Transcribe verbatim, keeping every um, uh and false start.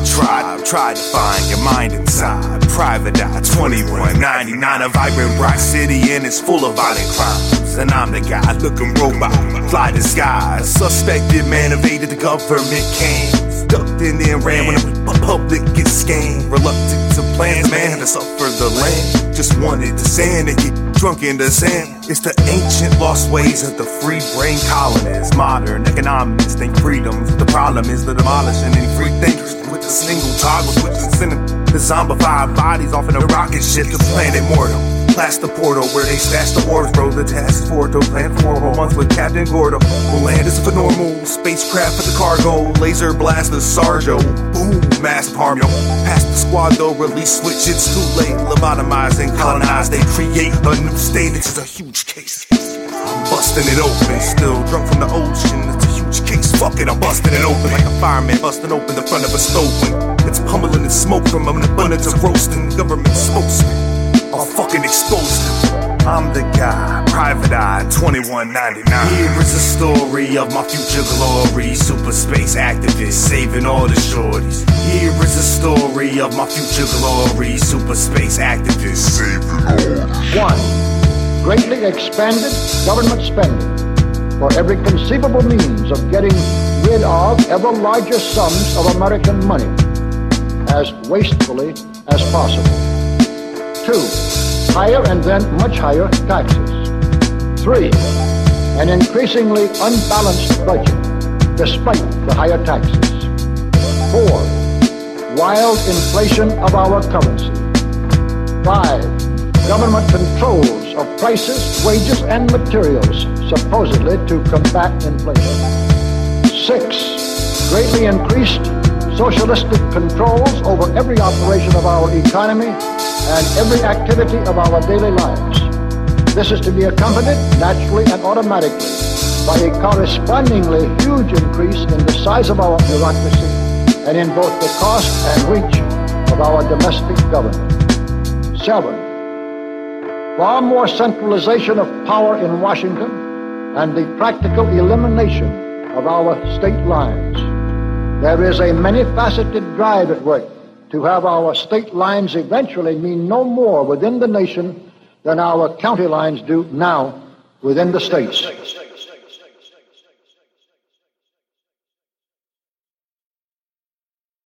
tribe. Try to find your mind inside. Private Eye twenty-one ninety-nine, a vibrant rock city and it's full of violent crimes. And I'm the guy looking robot, fly disguise. Suspected man evaded the government came. Ducked in and ran when the public gets scammed. Reluctant to plan, the man had to suffer the land. Just wanted the sand and get drunk in the sand. It's the ancient lost ways of the free brain colonists. Modern economics think freedoms. The problem is the demolishing any free thinkers with a single toggle switch and sending the zombified bodies off in a rocket ship to planet Mortal. Blast the portal where they stash the wars, bro. The task force to plan for four months with Captain Gordo. We'll land is for normal spacecraft for the cargo. Laser blast the Sarjo. Boom, massive harm, yo. Past the squad though, release switch, it's too late. Lobotomize and colonize, they create a new state. This is a huge case. I'm busting it open, still drunk from the ocean. It's a huge case. Fuck it, I'm busting it open like a fireman busting open the front of a stove. It's pummeling and smoke from an abundance of roasting. Government spokesman, I'll fucking expose them. I'm the guy, Private Eye twenty-one ninety-nine. Here is a story of my future glory. Super space activist saving all the shorties. Here is a story of my future glory. Super space activist saving all the shorties. One, greatly expanded government spending for every conceivable means of getting rid of ever larger sums of American money as wastefully as possible. Two, higher and then much higher taxes. Three, an increasingly unbalanced budget despite the higher taxes. Four, wild inflation of our currency. Five, government controls of prices, wages, and materials supposedly to combat inflation. Six, greatly increased socialistic controls over every operation of our economy and every activity of our daily lives. This is to be accompanied naturally and automatically by a correspondingly huge increase in the size of our bureaucracy and in both the cost and reach of our domestic government. Seven, far more centralization of power in Washington and the practical elimination of our state lines. There is a many-faceted drive at work to have our state lines eventually mean no more within the nation than our county lines do now within the states.